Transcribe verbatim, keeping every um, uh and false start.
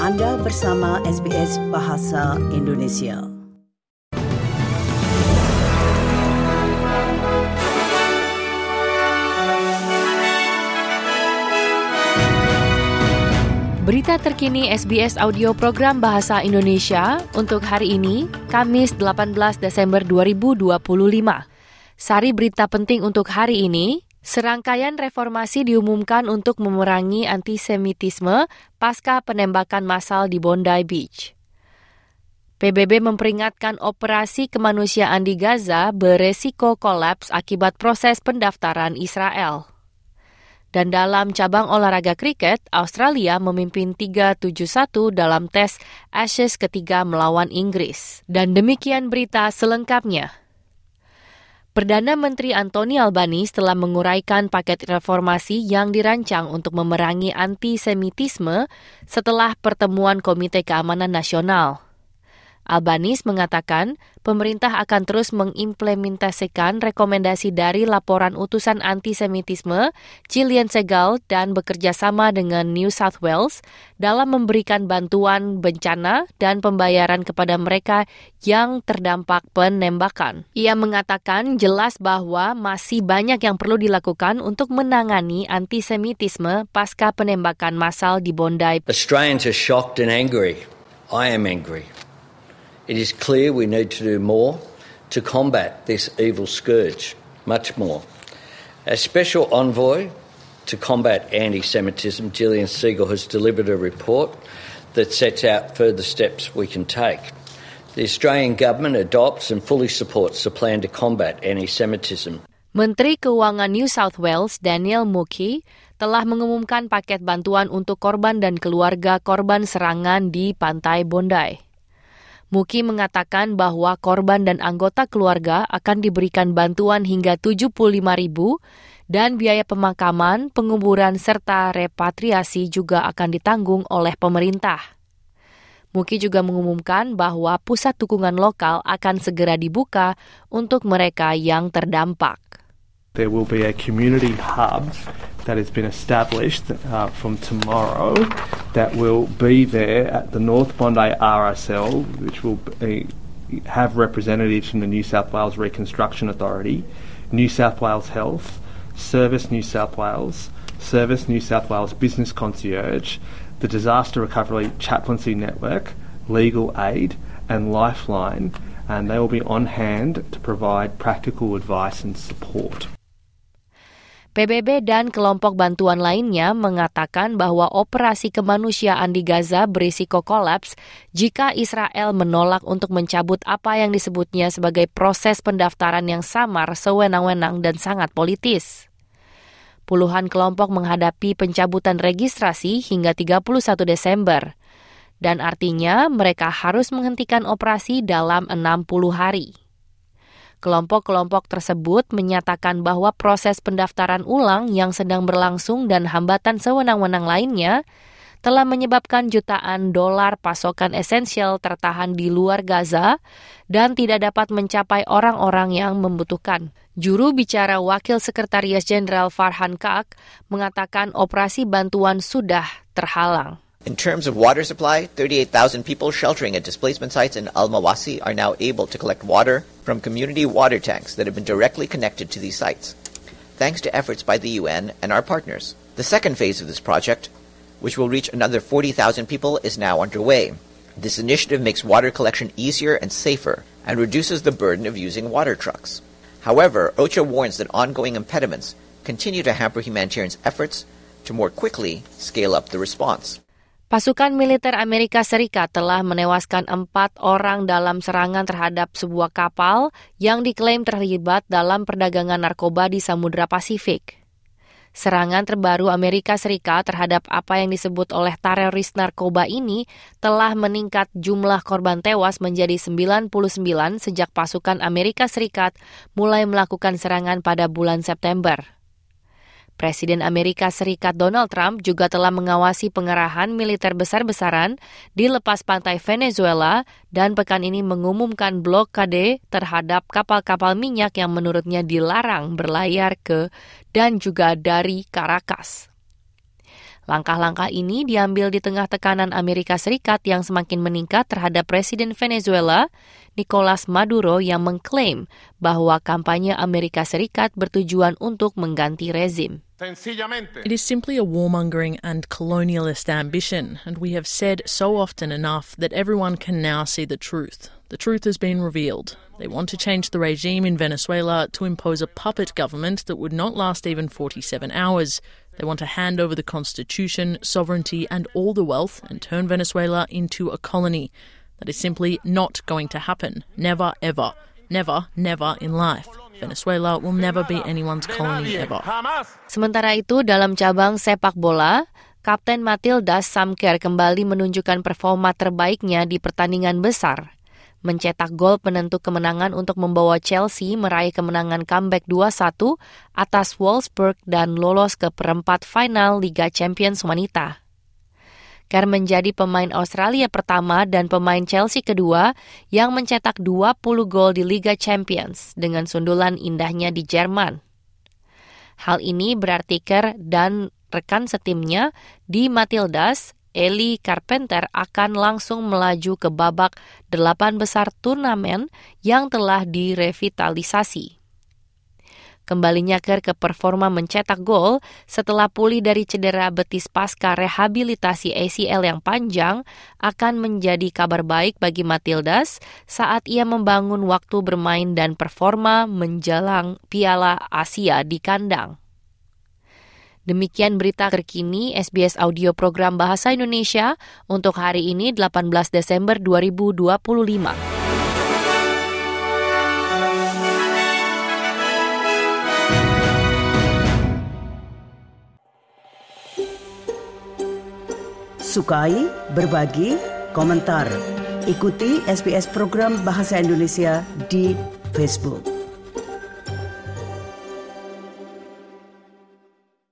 Anda bersama S B S Bahasa Indonesia. Berita terkini S B S Audio Program Bahasa Indonesia untuk hari ini, Kamis delapan belas Desember dua ribu dua puluh lima. Sari berita penting untuk hari ini, serangkaian reformasi diumumkan untuk memerangi antisemitisme pasca penembakan massal di Bondi Beach. P B B memperingatkan operasi kemanusiaan di Gaza beresiko kolaps akibat proses pendaftaran Israel. Dan dalam cabang olahraga kriket, Australia memimpin tiga tujuh satu dalam tes Ashes ketiga melawan Inggris. Dan demikian berita selengkapnya. Perdana Menteri Anthony Albanese telah menguraikan paket reformasi yang dirancang untuk memerangi antisemitisme setelah pertemuan Komite Keamanan Nasional. Albanese mengatakan pemerintah akan terus mengimplementasikan rekomendasi dari laporan utusan antisemitisme Gillian Segal dan bekerja sama dengan New South Wales dalam memberikan bantuan bencana dan pembayaran kepada mereka yang terdampak penembakan. Ia mengatakan jelas bahwa masih banyak yang perlu dilakukan untuk menangani antisemitisme pasca penembakan massal di Bondi. Australians are shocked and angry. I am angry. It is clear we need to do more to combat this evil scourge, much more. A special envoy to combat anti-Semitism, Gillian Segal, has delivered a report that sets out further steps we can take. The Australian government adopts and fully supports the plan to combat anti-Semitism. Menteri Keuangan New South Wales, Daniel Mookhey, telah mengumumkan paket bantuan untuk korban dan keluarga korban serangan di Pantai Bondi. Mookhey mengatakan bahwa korban dan anggota keluarga akan diberikan bantuan hingga tujuh puluh lima ribu dan biaya pemakaman, penguburan serta repatriasi juga akan ditanggung oleh pemerintah. Mookhey juga mengumumkan bahwa pusat dukungan lokal akan segera dibuka untuk mereka yang terdampak. There will be a community hub that has been established uh, from tomorrow that will be there at the North Bondi R S L, which will be, have representatives from the New South Wales Reconstruction Authority, New South Wales Health, Service New South Wales, Service New South Wales Business Concierge, the Disaster Recovery Chaplaincy Network, Legal Aid and Lifeline, and they will be on hand to provide practical advice and support. P B B dan kelompok bantuan lainnya mengatakan bahwa operasi kemanusiaan di Gaza berisiko kolaps jika Israel menolak untuk mencabut apa yang disebutnya sebagai proses pendaftaran yang samar, sewenang-wenang dan sangat politis. Puluhan kelompok menghadapi pencabutan registrasi hingga tiga puluh satu Desember, dan artinya mereka harus menghentikan operasi dalam enam puluh hari. Kelompok-kelompok tersebut menyatakan bahwa proses pendaftaran ulang yang sedang berlangsung dan hambatan sewenang-wenang lainnya telah menyebabkan jutaan dolar pasokan esensial tertahan di luar Gaza dan tidak dapat mencapai orang-orang yang membutuhkan. Juru bicara Wakil Sekretaris Jenderal Farhan Kak mengatakan operasi bantuan sudah terhalang. In terms of water supply, thirty-eight thousand people sheltering at displacement sites in Al-Mawasi are now able to collect water from community water tanks that have been directly connected to these sites, thanks to efforts by the U N and our partners. The second phase of this project, which will reach another forty thousand people, is now underway. This initiative makes water collection easier and safer and reduces the burden of using water trucks. However, OCHA warns that ongoing impediments continue to hamper humanitarian efforts to more quickly scale up the response. Pasukan militer Amerika Serikat telah menewaskan empat orang dalam serangan terhadap sebuah kapal yang diklaim terlibat dalam perdagangan narkoba di Samudra Pasifik. Serangan terbaru Amerika Serikat terhadap apa yang disebut oleh teroris narkoba ini telah meningkat jumlah korban tewas menjadi sembilan puluh sembilan sejak pasukan Amerika Serikat mulai melakukan serangan pada bulan September. Presiden Amerika Serikat Donald Trump juga telah mengawasi pengerahan militer besar-besaran di lepas pantai Venezuela dan pekan ini mengumumkan blokade terhadap kapal-kapal minyak yang menurutnya dilarang berlayar ke dan juga dari Caracas. Langkah-langkah ini diambil di tengah tekanan Amerika Serikat yang semakin meningkat terhadap Presiden Venezuela, Nicolas Maduro, yang mengklaim bahwa kampanye Amerika Serikat bertujuan untuk mengganti rezim. It is simply a warmongering and colonialist ambition, and we have said so often enough that everyone can now see the truth. The truth has been revealed. They want to change the regime in Venezuela to impose a puppet government that would not last even forty-seven hours. They want to hand over the constitution, sovereignty, and all the wealth and turn Venezuela into a colony. That is simply not going to happen. Never, ever. Never, never in life. Venezuela will never be anyone's colony ever. Sementara itu, dalam cabang sepak bola, Kapten Matildas Samker kembali menunjukkan performa terbaiknya di pertandingan besar. Mencetak gol penentu kemenangan untuk membawa Chelsea meraih kemenangan comeback dua satu atas Wolfsburg dan lolos ke perempat final Liga Champions wanita. Kerr menjadi pemain Australia pertama dan pemain Chelsea kedua yang mencetak dua puluh gol di Liga Champions dengan sundulan indahnya di Jerman. Hal ini berarti Kerr dan rekan setimnya di Matildas, Ellie Carpenter, akan langsung melaju ke babak delapan besar turnamen yang telah direvitalisasi. Kembalinya Kerr ke performa mencetak gol setelah pulih dari cedera betis pasca rehabilitasi A C L yang panjang akan menjadi kabar baik bagi Matildas saat ia membangun waktu bermain dan performa menjelang Piala Asia di kandang. Demikian berita terkini S B S Audio Program Bahasa Indonesia untuk hari ini delapan belas Desember dua ribu dua puluh lima. Sukai, berbagi, komentar. Ikuti S B S Program Bahasa Indonesia di Facebook.